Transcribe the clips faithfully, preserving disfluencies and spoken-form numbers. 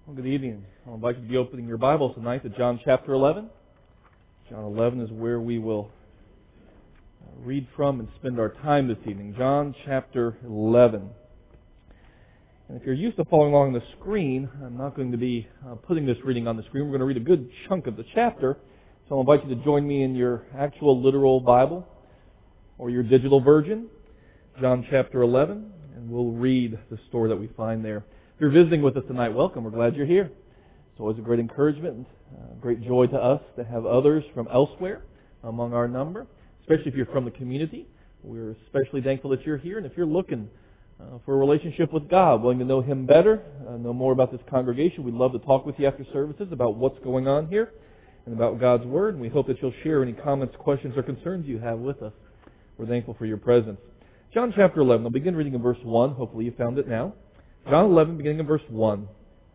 Well, good evening. I'd like you to be opening your Bibles tonight to John chapter eleven. John eleven is where we will read from and spend our time this evening. John chapter eleven. And if you're used to following along the screen, I'm not going to be uh, putting this reading on the screen. We're going to read a good chunk of the chapter. So I'll invite you to join me in your actual literal Bible or your digital version, John chapter eleven, and we'll read the story that we find there. If you're visiting with us tonight, welcome. We're glad you're here. It's always a great encouragement and uh, great joy to us to have others from elsewhere among our number, especially if you're from the community. We're especially thankful that you're here. And if you're looking uh, for a relationship with God, wanting to know Him better, uh, know more about this congregation, we'd love to talk with you after services about what's going on here and about God's Word. And we hope that you'll share any comments, questions, or concerns you have with us. We're thankful for your presence. John chapter eleven. I'll begin reading in verse one. Hopefully you found it now. John eleven, beginning in verse one.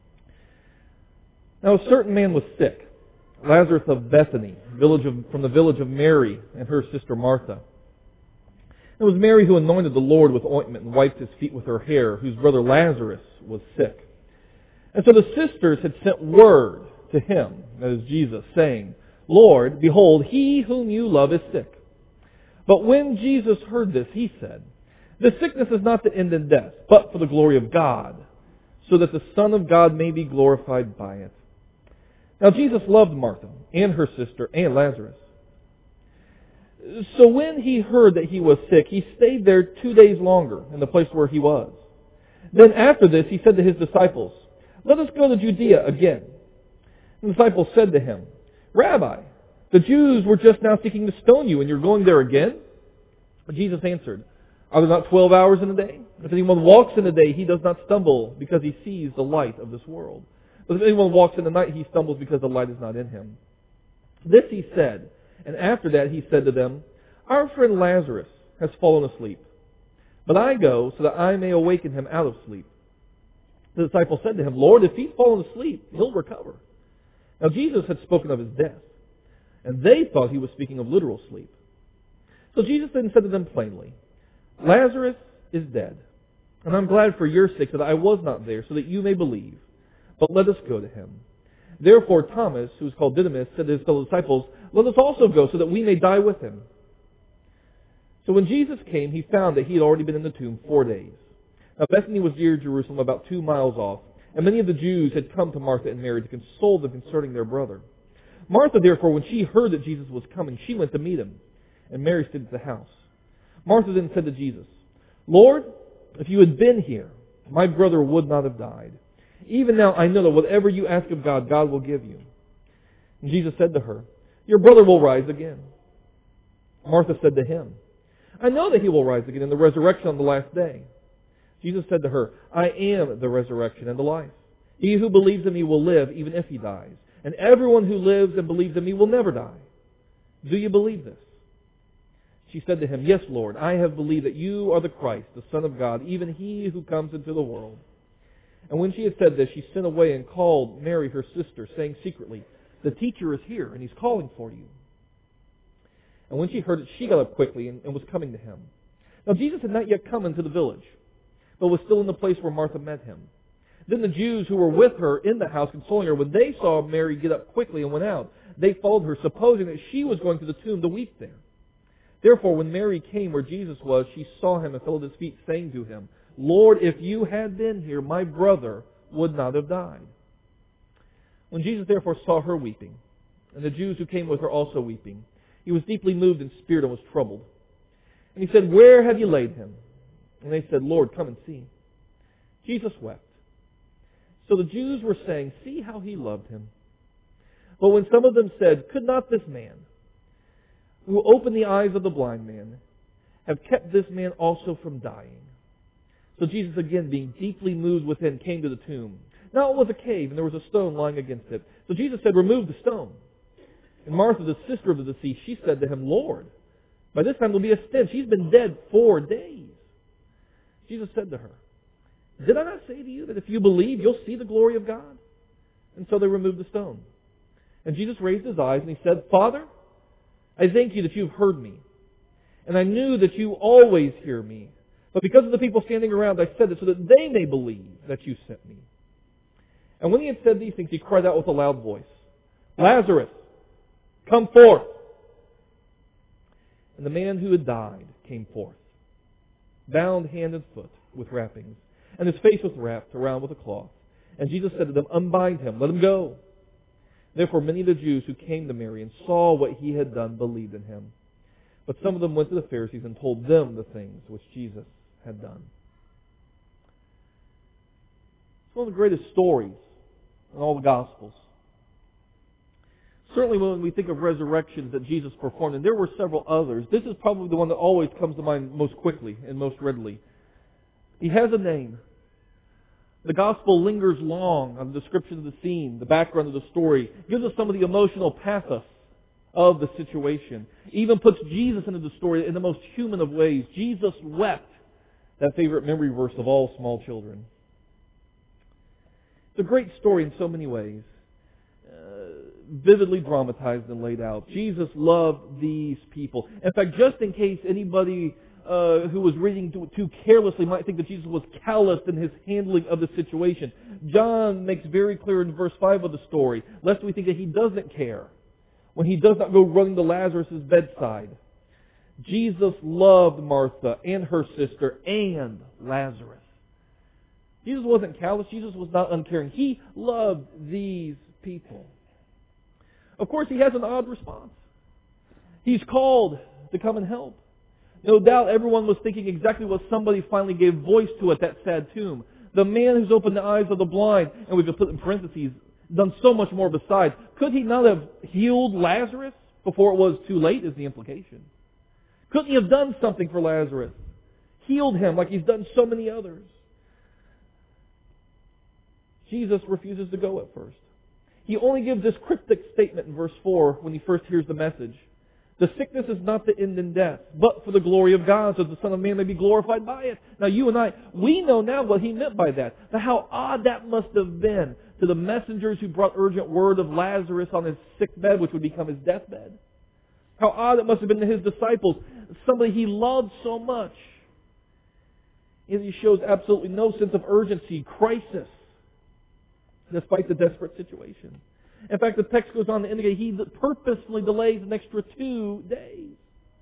Now a certain man was sick, Lazarus of Bethany, village of, from the village of Mary and her sister Martha. It was Mary who anointed the Lord with ointment and wiped His feet with her hair, whose brother Lazarus was sick. And so the sisters had sent word to Him, that is Jesus, saying, Lord, behold, he whom you love is sick. But when Jesus heard this, He said, the sickness is not to end in death, but for the glory of God, so that the Son of God may be glorified by it. Now Jesus loved Martha and her sister and Lazarus. So when He heard that he was sick, He stayed there two days longer in the place where he was. Then after this He said to His disciples, let us go to Judea again. The disciples said to Him, Rabbi, the Jews were just now seeking to stone you, and you're going there again? But Jesus answered, are there not twelve hours in a day? If anyone walks in the day, he does not stumble because he sees the light of this world. But if anyone walks in the night, he stumbles because the light is not in him. This He said, and after that He said to them, our friend Lazarus has fallen asleep, but I go so that I may awaken him out of sleep. The disciples said to Him, Lord, if he's fallen asleep, he'll recover. Now Jesus had spoken of his death, and they thought He was speaking of literal sleep. So Jesus then said to them plainly, Lazarus is dead, and I'm glad for your sake that I was not there, so that you may believe. But let us go to him. Therefore Thomas, who is called Didymus, said to his fellow disciples, let us also go, so that we may die with him. So when Jesus came, He found that He had already been in the tomb four days. Now Bethany was near Jerusalem, about two miles off, and many of the Jews had come to Martha and Mary to console them concerning their brother. Martha, therefore, when she heard that Jesus was coming, she went to meet Him, and Mary stayed at the house. Martha then said to Jesus, Lord, if you had been here, my brother would not have died. Even now I know that whatever you ask of God, God will give you. And Jesus said to her, your brother will rise again. Martha said to Him, I know that he will rise again in the resurrection on the last day. Jesus said to her, I am the resurrection and the life. He who believes in me will live even if he dies. And everyone who lives and believes in me will never die. Do you believe this? She said to Him, yes, Lord, I have believed that you are the Christ, the Son of God, even He who comes into the world. And when she had said this, she sent away and called Mary, her sister, saying secretly, the teacher is here, and He's calling for you. And when she heard it, she got up quickly and, and was coming to Him. Now Jesus had not yet come into the village, but was still in the place where Martha met Him. Then the Jews who were with her in the house consoling her, when they saw Mary get up quickly and went out, they followed her, supposing that she was going to the tomb to weep there. Therefore, when Mary came where Jesus was, she saw Him and fell at His feet, saying to Him, Lord, if you had been here, my brother would not have died. When Jesus therefore saw her weeping, and the Jews who came with her also weeping, He was deeply moved in spirit and was troubled. And He said, where have you laid him? And they said, Lord, come and see. Jesus wept. So the Jews were saying, see how he loved him. But when some of them said, could not this man, who opened the eyes of the blind man, have kept this man also from dying? So Jesus, again, being deeply moved within, came to the tomb. Now it was a cave, and there was a stone lying against it. So Jesus said, remove the stone. And Martha, the sister of the deceased, she said to Him, Lord, by this time there will be a stench. He's been dead four days. Jesus said to her, did I not say to you that if you believe, you'll see the glory of God? And so they removed the stone. And Jesus raised His eyes, and He said, Father, I thank you that you've heard me. And I knew that you always hear me. But because of the people standing around, I said it so that they may believe that you sent me. And when he had said these things, he cried out with a loud voice, Lazarus, come forth! And the man who had died came forth, bound hand and foot with wrappings, and his face was wrapped around with a cloth. And Jesus said to them, unbind him, let him go. Therefore many of the Jews who came to Mary and saw what he had done believed in him. But some of them went to the Pharisees and told them the things which Jesus had done. It's one of the greatest stories in all the Gospels. Certainly when we think of resurrections that Jesus performed, and there were several others, this is probably the one that always comes to mind most quickly and most readily. He has a name. The Gospel lingers long on the description of the scene, the background of the story, gives us some of the emotional pathos of the situation, even puts Jesus into the story in the most human of ways. Jesus wept, that favorite memory verse of all small children. It's a great story in so many ways. Uh, vividly dramatized and laid out. Jesus loved these people. In fact, just in case anybody uh, who was reading too, too carelessly might think that Jesus was calloused in his handling of the situation, John makes very clear in verse five of the story, lest we think that he doesn't care when he does not go running to Lazarus' bedside. Jesus loved Martha and her sister and Lazarus. Jesus wasn't callous. Jesus was not uncaring. He loved these people. Of course, he has an odd response. He's called to come and help. No doubt everyone was thinking exactly what somebody finally gave voice to at that sad tomb. The man who's opened the eyes of the blind, and we've put in parentheses, done so much more besides. Could he not have healed Lazarus before it was too late, is the implication. Couldn't he have done something for Lazarus? Healed him like he's done so many others. Jesus refuses to go at first. He only gives this cryptic statement in verse four when he first hears the message. The sickness is not to end in death, but for the glory of God, so the Son of Man may be glorified by it. Now you and I, we know now what he meant by that. But how odd that must have been to the messengers who brought urgent word of Lazarus on his sick bed, which would become his deathbed. How odd it must have been to his disciples, somebody he loved so much. And he shows absolutely no sense of urgency, crisis, despite the desperate situation. In fact, the text goes on to indicate he purposefully delays an extra two days.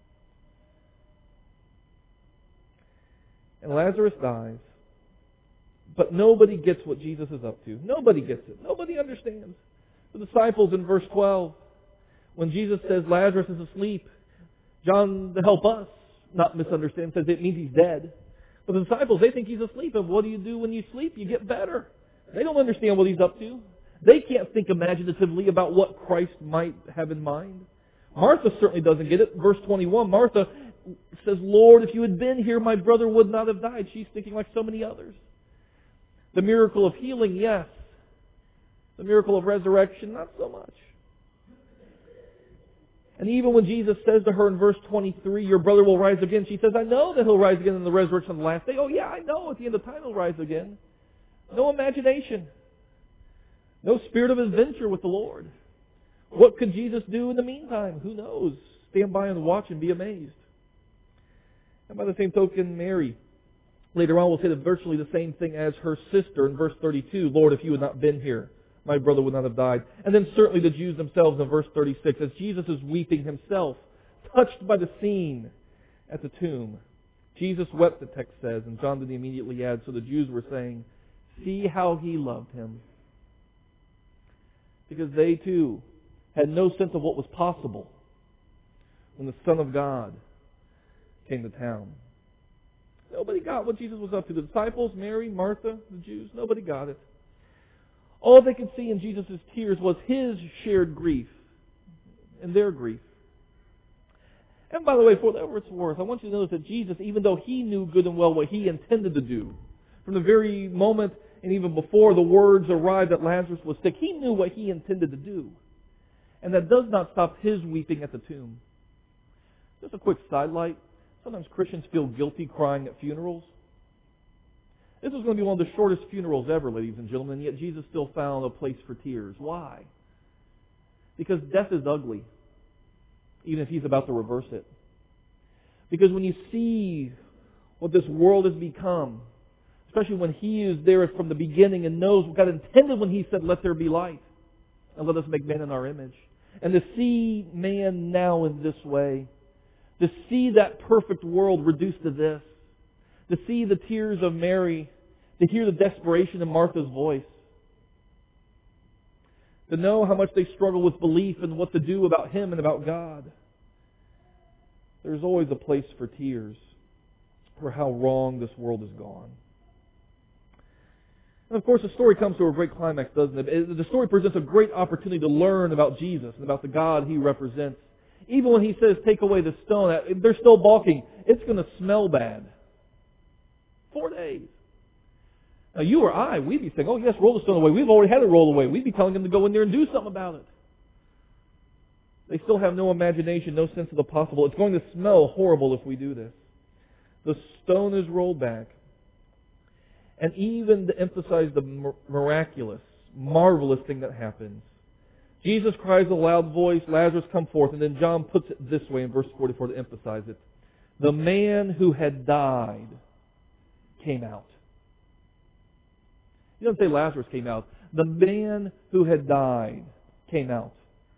And Lazarus dies. But nobody gets what Jesus is up to. Nobody gets it. Nobody understands. The disciples in verse twelve, when Jesus says Lazarus is asleep, John, to help us not misunderstand, says it means he's dead. But the disciples, they think he's asleep. And what do you do when you sleep? You get better. They don't understand what he's up to. They can't think imaginatively about what Christ might have in mind. Martha certainly doesn't get it. Verse twenty-one, Martha says, Lord, if you had been here, my brother would not have died. She's thinking like so many others. The miracle of healing, yes. The miracle of resurrection, not so much. And even when Jesus says to her in verse twenty-three, your brother will rise again, she says, I know that he'll rise again in the resurrection on the last day. Oh yeah, I know at the end of time he'll rise again. No imagination. No spirit of adventure with the Lord. What could Jesus do in the meantime? Who knows? Stand by and watch and be amazed. And by the same token, Mary, later on, will say that virtually the same thing as her sister in verse thirty-two. Lord, if you had not been here, my brother would not have died. And then certainly the Jews themselves in verse thirty-six, as Jesus is weeping himself, touched by the scene at the tomb. Jesus wept, the text says, and John didn't immediately add, so the Jews were saying, see how he loved him. Because they too had no sense of what was possible when the Son of God came to town. Nobody got what Jesus was up to. The disciples, Mary, Martha, the Jews, nobody got it. All they could see in Jesus' tears was his shared grief and their grief. And by the way, for whatever it's worth, I want you to notice that Jesus, even though he knew good and well what he intended to do, from the very moment and even before the words arrived that Lazarus was sick, he knew what he intended to do. And that does not stop his weeping at the tomb. Just a quick sidelight. Sometimes Christians feel guilty crying at funerals. This was going to be one of the shortest funerals ever, ladies and gentlemen, and yet Jesus still found a place for tears. Why? Because death is ugly, even if he's about to reverse it. Because when you see what this world has become, Especially when He is there from the beginning and knows what God intended when He said, let there be light. And let us make man in our image. And to see man now in this way, to see that perfect world reduced to this, to see the tears of Mary, to hear the desperation in Martha's voice, to know how much they struggle with belief and what to do about Him and about God. There's always a place for tears for how wrong this world has gone. And of course, the story comes to a great climax, doesn't it? The story presents a great opportunity to learn about Jesus and about the God He represents. Even when He says, take away the stone, they're still balking. It's going to smell bad. Four days. Now, you or I, we'd be saying, oh yes, roll the stone away. We've already had it rolled away. We'd be telling them to go in there and do something about it. They still have no imagination, no sense of the possible. It's going to smell horrible if we do this. The stone is rolled back. And even to emphasize the miraculous, marvelous thing that happens, Jesus cries in a loud voice, Lazarus, come forth. And then John puts it this way in verse forty-four to emphasize it. The man who had died came out. He doesn't say Lazarus came out. The man who had died came out.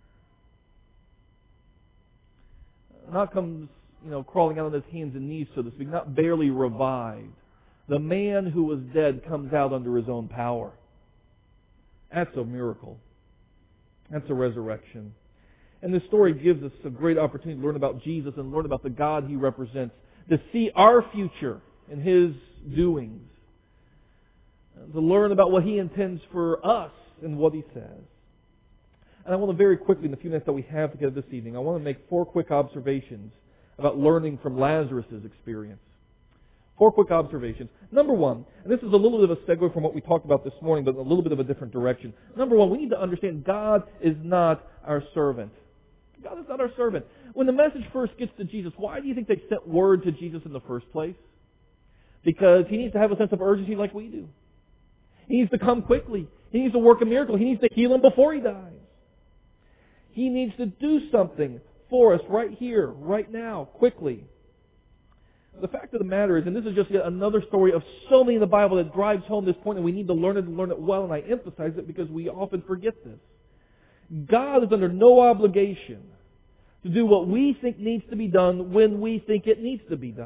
Not comes, you know, crawling out on his hands and knees, so to speak, not barely revived. The man who was dead comes out under His own power. That's a miracle. That's a resurrection. And this story gives us a great opportunity to learn about Jesus and learn about the God He represents, to see our future in His doings, to learn about what He intends for us and what He says. And I want to very quickly, in the few minutes that we have together this evening, I want to make four quick observations about learning from Lazarus' experience. Four quick observations. Number one, and this is a little bit of a segue from what we talked about this morning, but in a little bit of a different direction. Number one, we need to understand God is not our servant. God is not our servant. When the message first gets to Jesus, why do you think they sent word to Jesus in the first place? Because He needs to have a sense of urgency like we do. He needs to come quickly. He needs to work a miracle. He needs to heal him before he dies. He needs to do something for us right here, right now, quickly. The fact of the matter is, and this is just yet another story of so many in the Bible that drives home this point, and we need to learn it and learn it well, and I emphasize it because we often forget this. God is under no obligation to do what we think needs to be done when we think it needs to be done.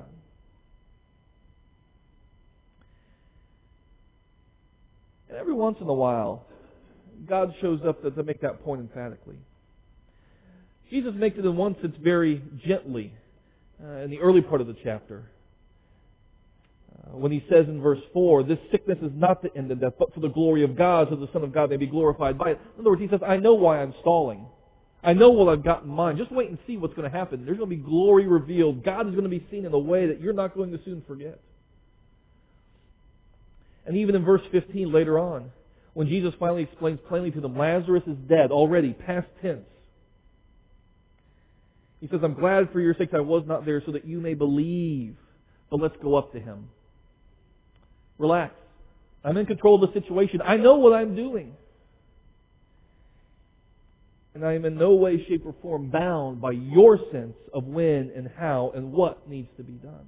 And every once in a while, God shows up to, to make that point emphatically. Jesus makes it in one sense very gently uh, in the early part of the chapter. Uh, when He says in verse four, this sickness is not the end of death, but for the glory of God, so the Son of God may be glorified by it. In other words, He says, I know why I'm stalling. I know what I've got in mind. Just wait and see what's going to happen. There's going to be glory revealed. God is going to be seen in a way that you're not going to soon forget. And even in verse fifteen later on, when Jesus finally explains plainly to them, Lazarus is dead already, past tense. He says, I'm glad for your sakes I was not there so that you may believe. But let's go up to him. Relax. I'm in control of the situation. I know what I'm doing. And I am in no way, shape, or form bound by your sense of when and how and what needs to be done.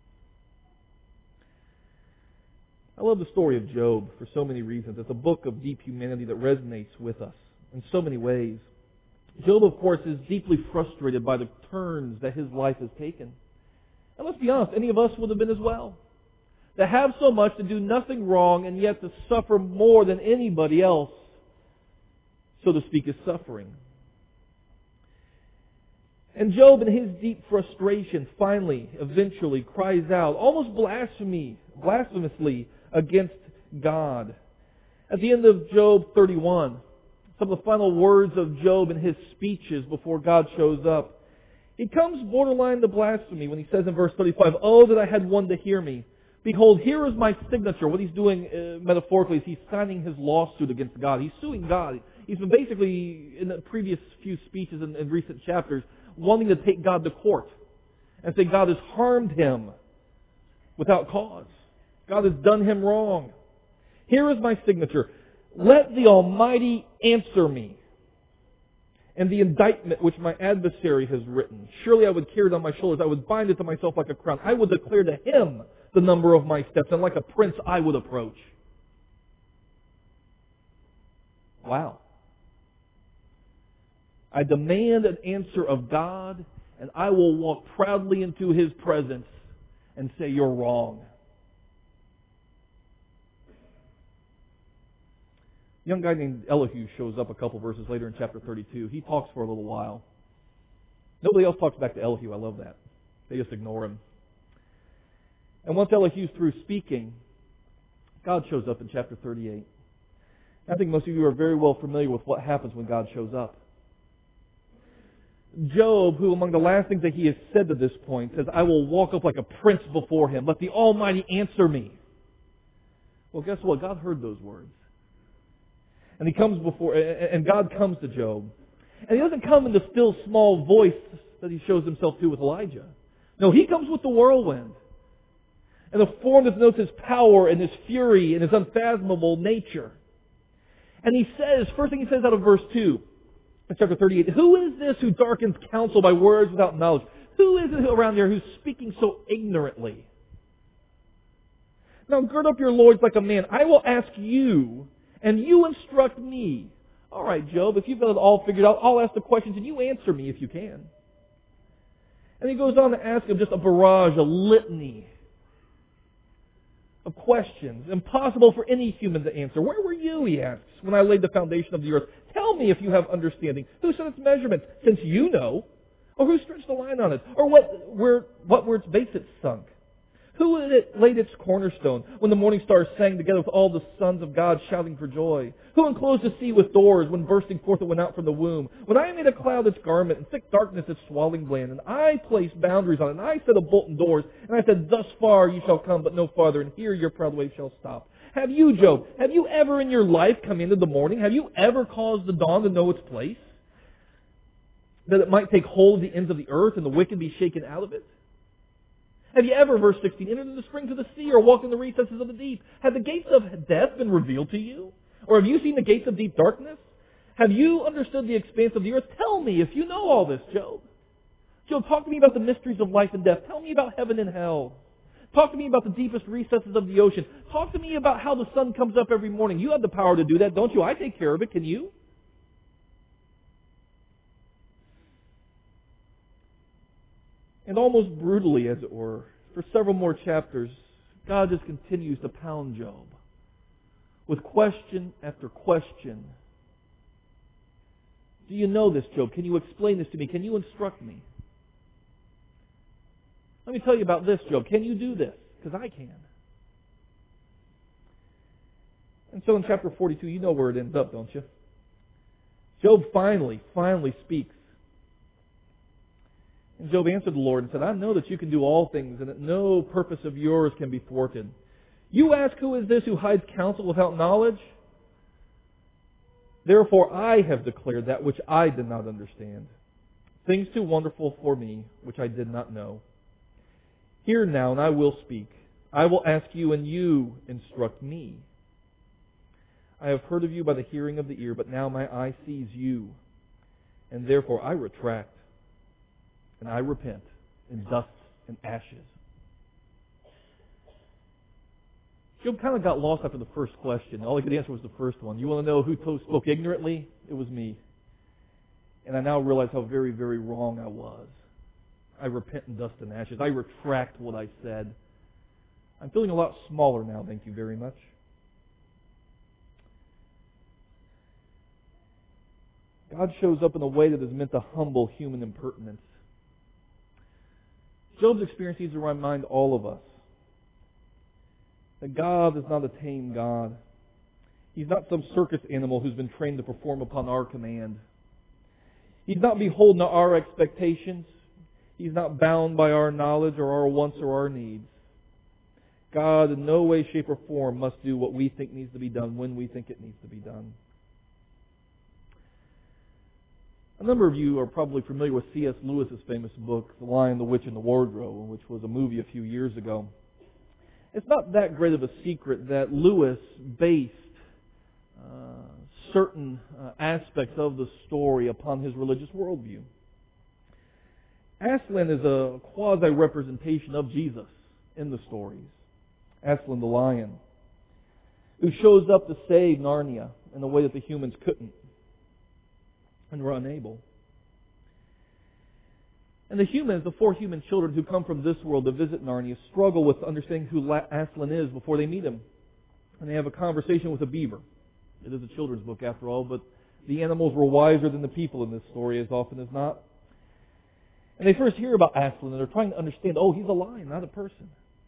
I love the story of Job for so many reasons. It's a book of deep humanity that resonates with us in so many ways. Job, of course, is deeply frustrated by the turns that his life has taken. And let's be honest, any of us would have been as well. To have so much, to do nothing wrong, and yet to suffer more than anybody else, so to speak, is suffering. And Job, in his deep frustration, finally, eventually cries out, almost blasphemy, blasphemously, against God. At the end of Job thirty-one, some of the final words of Job in his speeches before God shows up, he comes borderline to blasphemy when he says in verse thirty-five, oh, that I had one to hear me. Behold, here is my signature. What he's doing uh, metaphorically is he's signing his lawsuit against God. He's suing God. He's been basically, in the previous few speeches in, in recent chapters, wanting to take God to court and say God has harmed him without cause. God has done him wrong. Here is my signature. Let the Almighty answer me. And the indictment which my adversary has written. Surely I would carry it on my shoulders. I would bind it to myself like a crown. I would declare to him the number of my steps, and like a prince I would approach. Wow. I demand an answer of God, and I will walk proudly into His presence and say, you're wrong. A young guy named Elihu shows up a couple verses later in chapter thirty-two. He talks for a little while. Nobody else talks back to Elihu. I love that. They just ignore him. And once Elihu's through speaking, God shows up in chapter thirty-eight. I think most of you are very well familiar with what happens when God shows up. Job, who among the last things that he has said to this point, says, I will walk up like a prince before Him. Let the Almighty answer me. Well, guess what? God heard those words. And He comes before, and God comes to Job. And He doesn't come in the still small voice that He shows Himself to with Elijah. No, He comes with the whirlwind. And the form that denotes His power and His fury and His unfathomable nature. And He says, first thing He says out of verse two, in chapter thirty-eight, who is this who darkens counsel by words without knowledge? Who is it around there who's speaking so ignorantly? Now gird up your loins like a man. I will ask you, and you instruct me. All right, Job, if you've got it all figured out, I'll ask the questions and you answer me if you can. And he goes on to ask him just a barrage, a litany of questions, impossible for any human to answer. Where were you, he asks, when I laid the foundation of the earth? Tell me if you have understanding. Who set its measurements, since you know? Or who stretched the line on it? Or what, where, what were its base it sunk? Who it laid its cornerstone when the morning stars sang together with all the sons of God shouting for joy? Who enclosed the sea with doors when bursting forth it went out from the womb? When I made a cloud its garment and thick darkness its swaddling band, and I placed boundaries on it, and I set a bolt and doors, and I said, thus far you shall come, but no farther, and here your proud waves shall stop. Have you, Job, have you ever in your life come into the morning? Have you ever caused the dawn to know its place? That it might take hold of the ends of the earth and the wicked be shaken out of it? Have you ever, verse sixteen, entered into the springs of the sea or walked in the recesses of the deep? Have the gates of death been revealed to you? Or have you seen the gates of deep darkness? Have you understood the expanse of the earth? Tell me if you know all this, Job. Job, talk to me about the mysteries of life and death. Tell me about heaven and hell. Talk to me about the deepest recesses of the ocean. Talk to me about how the sun comes up every morning. You have the power to do that, don't you? I take care of it. Can you? And almost brutally, as it were, for several more chapters, God just continues to pound Job with question after question. Do you know this, Job? Can you explain this to me? Can you instruct me? Let me tell you about this, Job. Can you do this? Because I can. And so in chapter forty-two, you know where it ends up, don't you? Job finally, finally speaks. And Job answered the Lord and said, I know that you can do all things and that no purpose of yours can be thwarted. You ask, who is this who hides counsel without knowledge? Therefore I have declared that which I did not understand, things too wonderful for me which I did not know. Hear now and I will speak. I will ask you and you instruct me. I have heard of you by the hearing of the ear, but now my eye sees you, and therefore I retract. And I repent in dust and ashes. Job kind of got lost after the first question. All he could answer was the first one. You want to know who spoke ignorantly? It was me. And I now realize how very, very wrong I was. I repent in dust and ashes. I retract what I said. I'm feeling a lot smaller now, thank you very much. God shows up in a way that is meant to humble human impertinence. Job's experience needs to remind all of us that God is not a tame God. He's not some circus animal who's been trained to perform upon our command. He's not beholden to our expectations. He's not bound by our knowledge or our wants or our needs. God in no way, shape, or form must do what we think needs to be done when we think it needs to be done. A number of you are probably familiar with C S Lewis's famous book, The Lion, the Witch, and the Wardrobe, which was a movie a few years ago. It's not that great of a secret that Lewis based uh, certain uh, aspects of the story upon his religious worldview. Aslan is a quasi-representation of Jesus in the stories. Aslan the lion, who shows up to save Narnia in a way that the humans couldn't and were unable. And the humans, the four human children who come from this world to visit Narnia, struggle with understanding who Aslan is before they meet him. And they have a conversation with a beaver. It is a children's book after all, but the animals were wiser than the people in this story as often as not. And they first hear about Aslan and they're trying to understand, oh, he's a lion, not a person.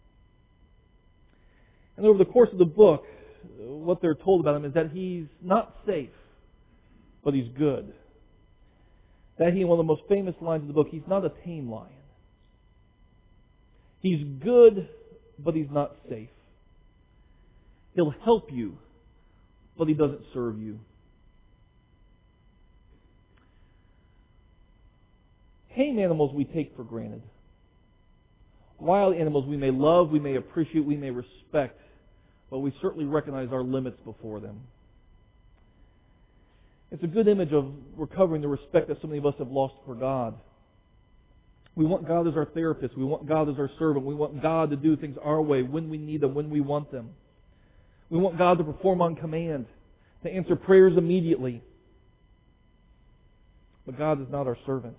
And over the course of the book, what they're told about him is that he's not safe, but he's good. That he, in one of the most famous lines of the book, he's not a tame lion. He's good, but he's not safe. He'll help you, but he doesn't serve you. Tame animals we take for granted. Wild animals we may love, we may appreciate, we may respect, but we certainly recognize our limits before them. It's a good image of recovering the respect that so many of us have lost for God. We want God as our therapist. We want God as our servant. We want God to do things our way, when we need them, when we want them. We want God to perform on command, to answer prayers immediately. But God is not our servant.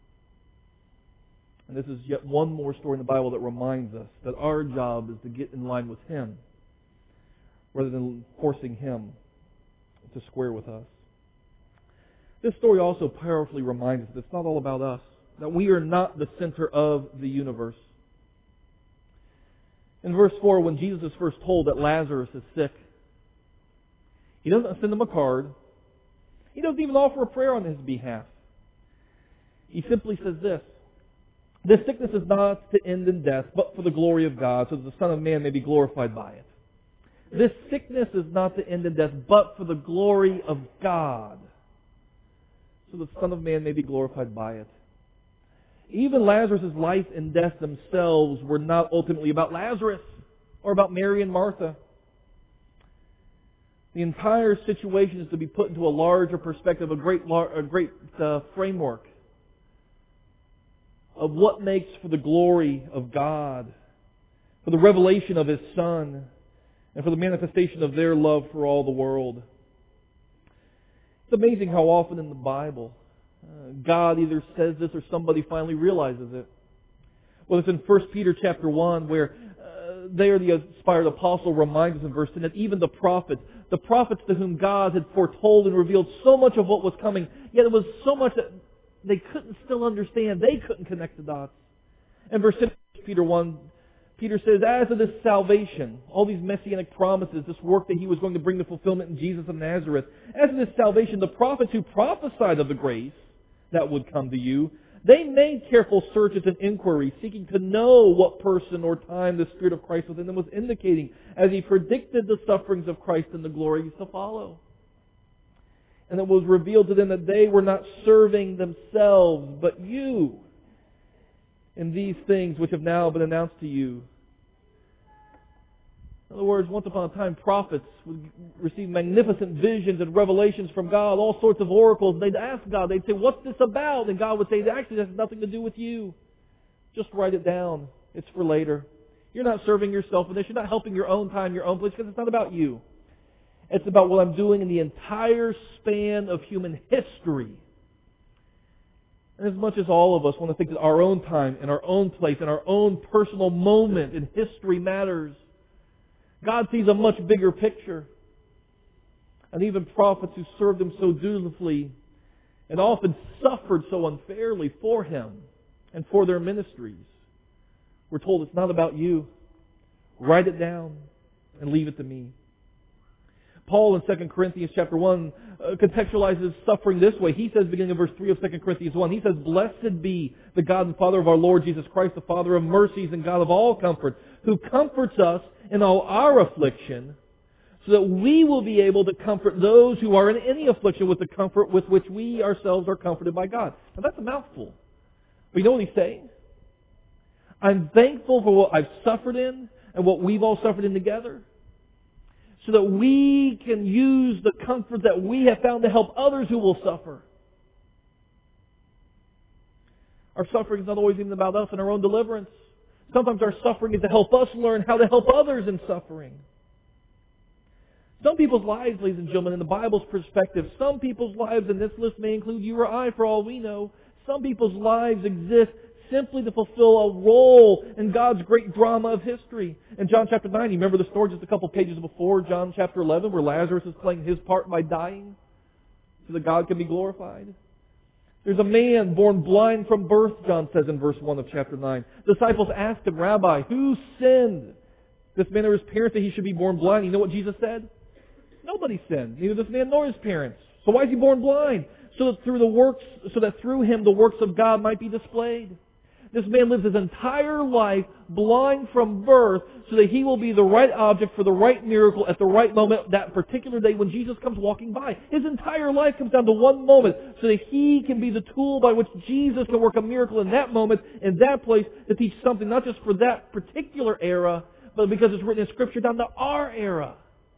And this is yet one more story in the Bible that reminds us that our job is to get in line with Him rather than forcing Him to square with us. This story also powerfully reminds us that it's not all about us, that we are not the center of the universe. In verse four, when Jesus is first told that Lazarus is sick, He doesn't send him a card. He doesn't even offer a prayer on his behalf. He simply says this: this sickness is not to end in death, but for the glory of God, so that the Son of Man may be glorified by it. This sickness is not to end in death, but for the glory of God, so the Son of Man may be glorified by it. Even Lazarus' life and death themselves were not ultimately about Lazarus or about Mary and Martha. The entire situation is to be put into a larger perspective, a great, a great uh, framework of what makes for the glory of God, for the revelation of His Son, and for the manifestation of their love for all the world. It's amazing how often in the Bible uh, God either says this or somebody finally realizes it. Well, it's in First Peter chapter one where uh, there the inspired apostle reminds us in verse ten that even the prophets, the prophets to whom God had foretold and revealed so much of what was coming, yet it was so much that they couldn't still understand. They couldn't connect the dots. And verse ten, Peter one, Peter says, as of this salvation, all these messianic promises, this work that He was going to bring to fulfillment in Jesus of Nazareth, as of this salvation, the prophets who prophesied of the grace that would come to you, they made careful searches and inquiries, seeking to know what person or time the Spirit of Christ within them was indicating, as He predicted the sufferings of Christ and the glories to follow. And it was revealed to them that they were not serving themselves, but you, in these things which have now been announced to you. In other words, once upon a time, prophets would receive magnificent visions and revelations from God, all sorts of oracles. They'd ask God, they'd say, what's this about? And God would say, actually, this has nothing to do with you. Just write it down. It's for later. You're not serving yourself in this. You're not helping your own time, your own place, because it's not about you. It's about what I'm doing in the entire span of human history. And as much as all of us want to think that our own time and our own place and our own personal moment in history matters, God sees a much bigger picture. And even prophets who served Him so dutifully and often suffered so unfairly for Him and for their ministries, we're told it's not about you. Write it down and leave it to me. Paul in Second Corinthians chapter one uh, contextualizes suffering this way. He says, beginning of verse three of Second Corinthians one, he says, blessed be the God and Father of our Lord Jesus Christ, the Father of mercies and God of all comfort, who comforts us in all our affliction, so that we will be able to comfort those who are in any affliction with the comfort with which we ourselves are comforted by God. Now that's a mouthful. But you know what he's saying? I'm thankful for what I've suffered in and what we've all suffered in together, so that we can use the comfort that we have found to help others who will suffer. Our suffering is not always even about us and our own deliverance. Sometimes our suffering is to help us learn how to help others in suffering. Some people's lives, ladies and gentlemen, in the Bible's perspective, some people's lives, and this list may include you or I for all we know, some people's lives exist simply to fulfill a role in God's great drama of history. In John chapter nine, you remember the story just a couple pages before John chapter eleven, where Lazarus is playing his part by dying so that God can be glorified? There's a man born blind from birth, John says in verse one of chapter nine. Disciples asked him, Rabbi, who sinned? This man or his parents that he should be born blind? You know what Jesus said? Nobody sinned, neither this man nor his parents. So why is he born blind? So that through the works, so that through him the works of God might be displayed. This man lives his entire life blind from birth so that he will be the right object for the right miracle at the right moment that particular day when Jesus comes walking by. His entire life comes down to one moment so that he can be the tool by which Jesus can work a miracle in that moment, in that place, to teach something not just for that particular era, but because it's written in Scripture down to our era.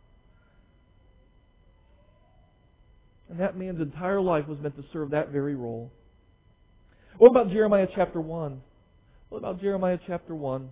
And that man's entire life was meant to serve that very role. What about Jeremiah chapter one? What about Jeremiah chapter one?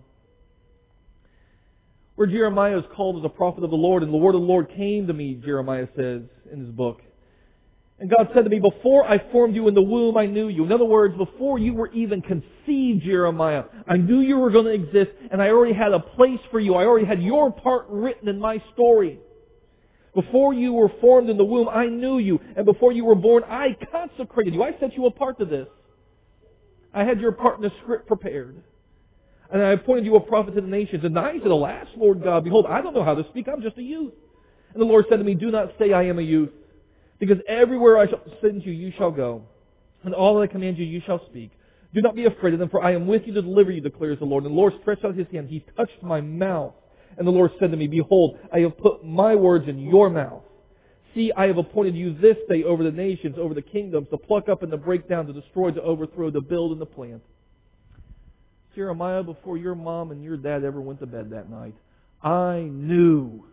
Where Jeremiah is called as a prophet of the Lord, and the word of the Lord came to me, Jeremiah says in his book. And God said to me, before I formed you in the womb, I knew you. In other words, before you were even conceived, Jeremiah, I knew you were going to exist, and I already had a place for you. I already had your part written in my story. Before you were formed in the womb, I knew you. And before you were born, I consecrated you. I set you apart to this. I had your part in the script prepared. And I appointed you a prophet to the nations. And I said, alas, Lord God, behold, I don't know how to speak. I'm just a youth. And the Lord said to me, do not say I am a youth. Because everywhere I shall send you, you shall go. And all that I command you, you shall speak. Do not be afraid of them, for I am with you to deliver you, declares the Lord. And the Lord stretched out his hand. He touched my mouth. And the Lord said to me, behold, I have put my words in your mouth. See, I have appointed you this day over the nations, over the kingdoms, to pluck up and to break down, to destroy, to overthrow, to build and to plant. Jeremiah, before your mom and your dad ever went to bed that night, I knew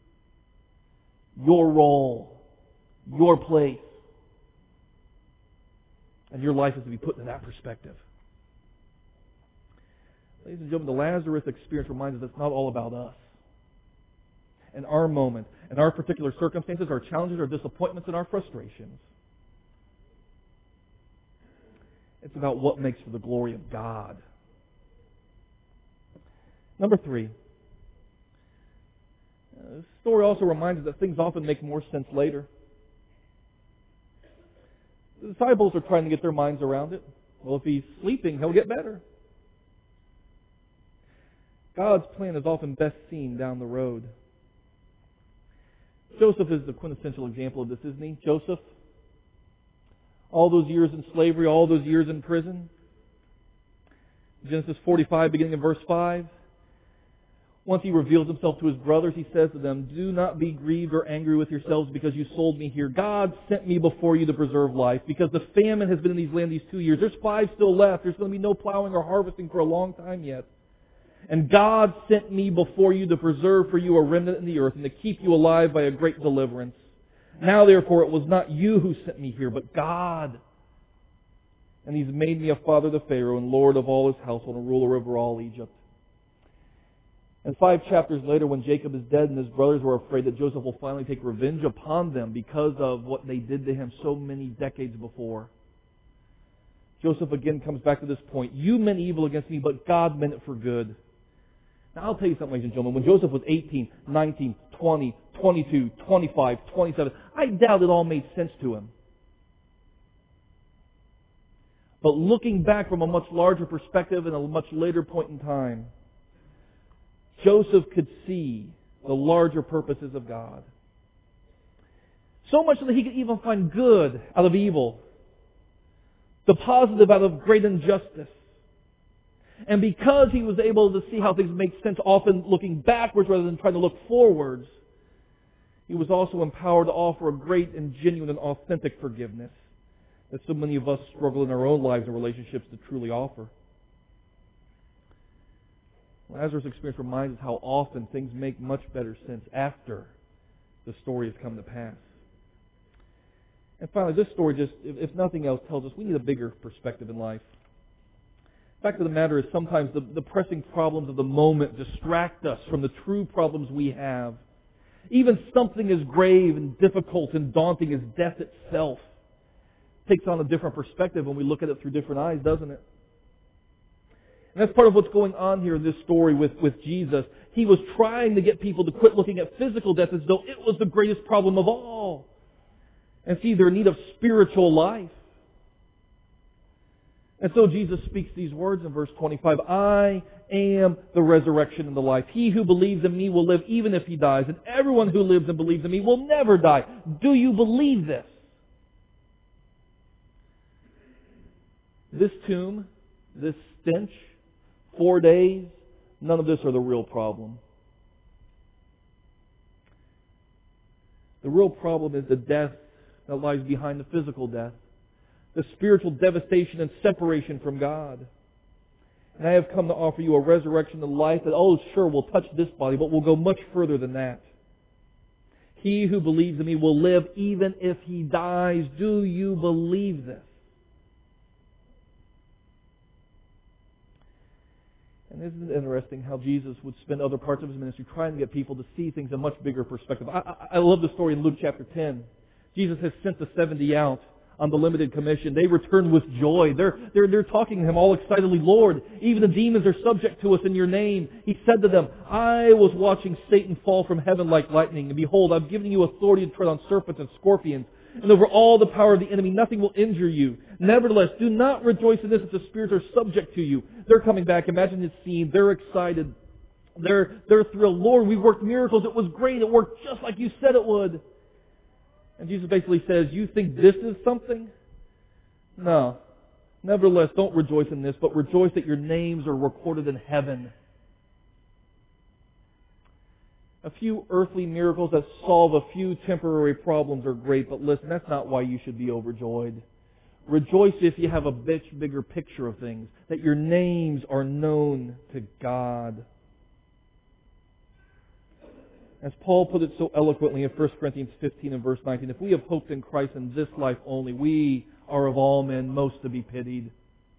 your role, your place. And your life is to be put in that perspective. Ladies and gentlemen, the Lazarus experience reminds us it's not all about us. In our moment, in our particular circumstances, our challenges, our disappointments, and our frustrations. It's about what makes for the glory of God. Number three. Uh, this story also reminds us that things often make more sense later. The disciples are trying to get their minds around it. Well, if he's sleeping, he'll get better. God's plan is often best seen down the road. Joseph is the quintessential example of this, isn't he? Joseph, all those years in slavery, all those years in prison. Genesis forty-five, beginning in verse five. Once he reveals himself to his brothers, he says to them, do not be grieved or angry with yourselves because you sold me here. God sent me before you to preserve life, because the famine has been in these land these two years. There's five still left. There's going to be no plowing or harvesting for a long time yet. And God sent me before you to preserve for you a remnant in the earth and to keep you alive by a great deliverance. Now, therefore, it was not you who sent me here, but God. And He's made me a father to Pharaoh and Lord of all his household and ruler over all Egypt. And five chapters later, when Jacob is dead and his brothers were afraid that Joseph will finally take revenge upon them because of what they did to him so many decades before, Joseph again comes back to this point. You meant evil against me, but God meant it for good. Now, I'll tell you something, ladies and gentlemen. When Joseph was eighteen, nineteen, twenty, twenty-two, twenty-five, twenty-seven, I doubt it all made sense to him. But looking back from a much larger perspective and a much later point in time, Joseph could see the larger purposes of God. So much so that he could even find good out of evil, the positive out of great injustice. And because he was able to see how things make sense, often looking backwards rather than trying to look forwards, he was also empowered to offer a great and genuine and authentic forgiveness that so many of us struggle in our own lives and relationships to truly offer. Lazarus' experience reminds us how often things make much better sense after the story has come to pass. And finally, this story just, if nothing else, tells us we need a bigger perspective in life. The fact of the matter is sometimes the, the pressing problems of the moment distract us from the true problems we have. Even something as grave and difficult and daunting as death itself takes on a different perspective when we look at it through different eyes, doesn't it? And that's part of what's going on here in this story with, with Jesus. He was trying to get people to quit looking at physical death as though it was the greatest problem of all, and see their need of spiritual life. And so Jesus speaks these words in verse twenty-five. I am the resurrection and the life. He who believes in me will live even if he dies, and everyone who lives and believes in me will never die. Do you believe this? This tomb, this stench, four days, none of this are the real problem. The real problem is the death that lies behind the physical death. The spiritual devastation and separation from God. And I have come to offer you a resurrection of life that, oh, sure, will touch this body, but will go much further than that. He who believes in me will live even if he dies. Do you believe this? And isn't it interesting how Jesus would spend other parts of His ministry trying to get people to see things in a much bigger perspective? I, I, I love the story in Luke chapter ten. Jesus has sent the seventy out on the limited commission. They return with joy. They're, they're, they're talking to Him all excitedly. Lord, even the demons are subject to us in your name. He said to them, I was watching Satan fall from heaven like lightning. And behold, I've given you authority to tread on serpents and scorpions. And over all the power of the enemy, nothing will injure you. Nevertheless, do not rejoice in this that the spirits are subject to you. They're coming back. Imagine this scene. They're excited. They're, they're thrilled. Lord, we worked miracles. It was great. It worked just like you said it would. And Jesus basically says, you think this is something? No. Nevertheless, don't rejoice in this, but rejoice that your names are recorded in heaven. A few earthly miracles that solve a few temporary problems are great, but listen, that's not why you should be overjoyed. Rejoice if you have a much bigger picture of things, that your names are known to God. As Paul put it so eloquently in First Corinthians fifteen and verse nineteen, if we have hoped in Christ in this life only, we are of all men most to be pitied.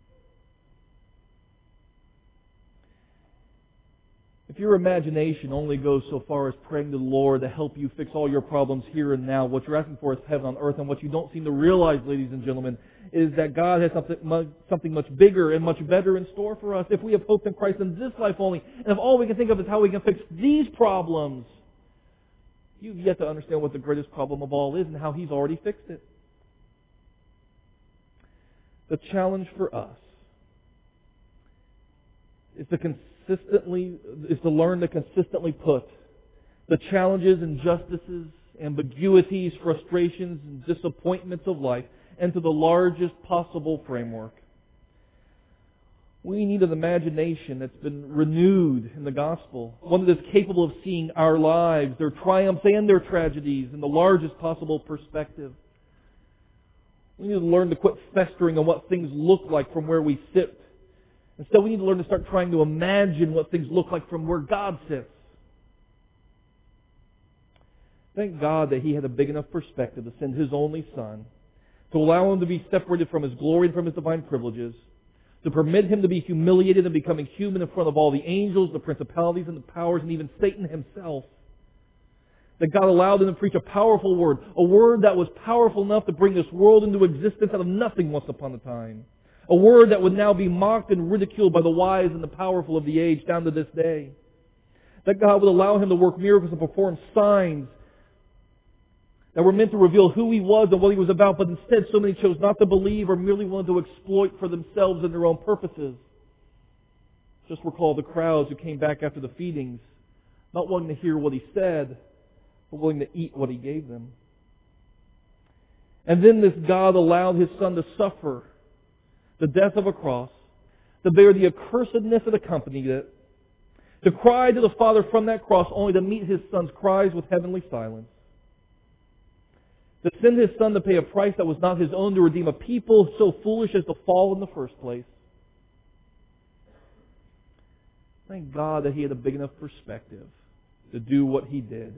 If your imagination only goes so far as praying to the Lord to help you fix all your problems here and now, what you're asking for is heaven on earth, and what you don't seem to realize, ladies and gentlemen, is that God has something much, something much bigger and much better in store for us. If we have hope in Christ in this life only, and if all we can think of is how we can fix these problems, you've yet to understand what the greatest problem of all is and how He's already fixed it. The challenge for us is to consistently is to learn to consistently put the challenges, injustices, ambiguities, frustrations, and disappointments of life into the largest possible framework. We need an imagination that's been renewed in the gospel, one that is capable of seeing our lives, their triumphs and their tragedies in the largest possible perspective. We need to learn to quit festering on what things look like from where we sit. Instead, we need to learn to start trying to imagine what things look like from where God sits. Thank God that He had a big enough perspective to send His only Son, to allow Him to be separated from His glory and from His divine privileges, to permit Him to be humiliated and becoming human in front of all the angels, the principalities and the powers, and even Satan himself. That God allowed Him to preach a powerful word, a word that was powerful enough to bring this world into existence out of nothing once upon a time. A word that would now be mocked and ridiculed by the wise and the powerful of the age down to this day. That God would allow Him to work miracles and perform signs that were meant to reveal who He was and what He was about, but instead so many chose not to believe or merely wanted to exploit for themselves and their own purposes. Just recall the crowds who came back after the feedings, not wanting to hear what He said, but willing to eat what He gave them. And then this God allowed His Son to suffer the death of a cross, to bear the accursedness that accompanied it, to cry to the Father from that cross only to meet His Son's cries with heavenly silence, to send His Son to pay a price that was not His own to redeem a people so foolish as to fall in the first place. Thank God that He had a big enough perspective to do what He did,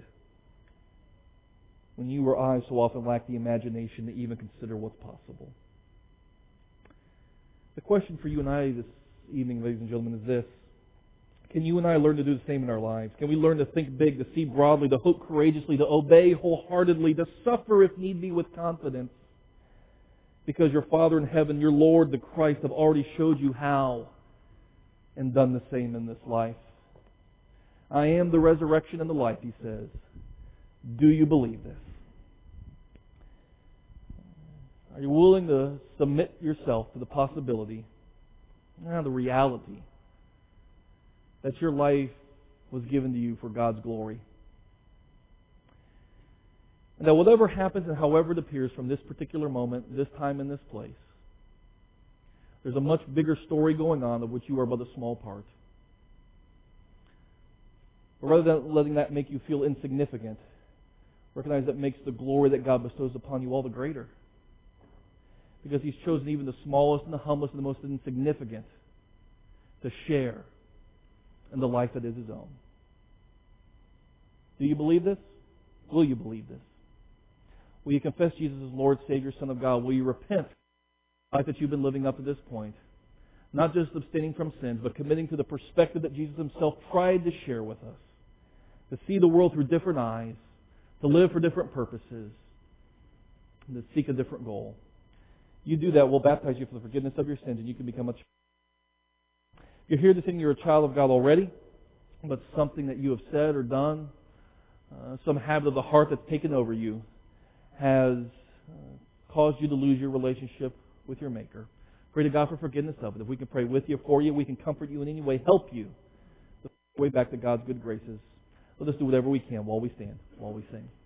when you or I so often lack the imagination to even consider what's possible. The question for you and I this evening, ladies and gentlemen, is this. Can you and I learn to do the same in our lives? Can we learn to think big, to see broadly, to hope courageously, to obey wholeheartedly, to suffer if need be with confidence? Because your Father in heaven, your Lord, the Christ, have already showed you how and done the same in this life. I am the resurrection and the life, He says. Do you believe this? Are you willing to submit yourself to the possibility, ah, the reality, that your life was given to you for God's glory? And that whatever happens and however it appears from this particular moment, this time and this place, there's a much bigger story going on of which you are but a small part. But rather than letting that make you feel insignificant, recognize that makes the glory that God bestows upon you all the greater. Because He's chosen even the smallest and the humblest and the most insignificant to share in the life that is His own. Do you believe this? Will you believe this? Will you confess Jesus as Lord, Savior, Son of God? Will you repent the life that you've been living up to this point? Not just abstaining from sins, but committing to the perspective that Jesus Himself tried to share with us. To see the world through different eyes, to live for different purposes, and to seek a different goal. You do that, we'll baptize you for the forgiveness of your sins, and you can become a child. If you're here to think you're a child of God already, but something that you have said or done, uh, some habit of the heart that's taken over you, has uh, caused you to lose your relationship with your Maker. Pray to God for forgiveness of it. If we can pray with you, for you, we can comfort you in any way, help you the way back to God's good graces. Let us do whatever we can while we stand, while we sing.